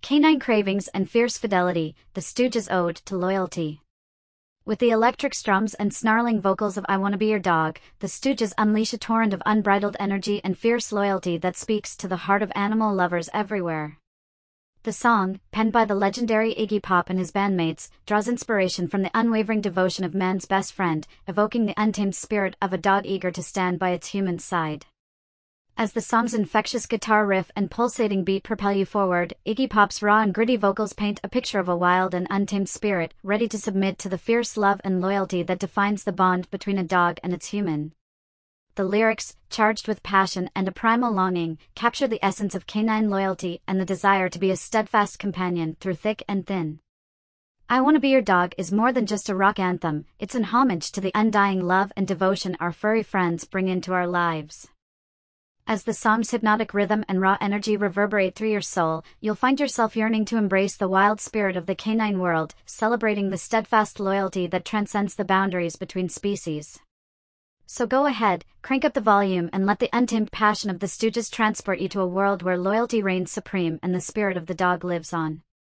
Canine cravings and fierce fidelity, the Stooges' ode to loyalty. With the electric strums and snarling vocals of I Wanna Be Your Dog, the Stooges unleash a torrent of unbridled energy and fierce loyalty that speaks to the heart of animal lovers everywhere. The song, penned by the legendary Iggy Pop and his bandmates, draws inspiration from the unwavering devotion of man's best friend, evoking the untamed spirit of a dog eager to stand by its human side. As the song's infectious guitar riff and pulsating beat propel you forward, Iggy Pop's raw and gritty vocals paint a picture of a wild and untamed spirit, ready to submit to the fierce love and loyalty that defines the bond between a dog and its human. The lyrics, charged with passion and a primal longing, capture the essence of canine loyalty and the desire to be a steadfast companion through thick and thin. I Wanna Be Your Dog is more than just a rock anthem, it's an homage to the undying love and devotion our furry friends bring into our lives. As the song's hypnotic rhythm and raw energy reverberate through your soul, you'll find yourself yearning to embrace the wild spirit of the canine world, celebrating the steadfast loyalty that transcends the boundaries between species. So go ahead, crank up the volume and let the untamed passion of the Stooges transport you to a world where loyalty reigns supreme and the spirit of the dog lives on.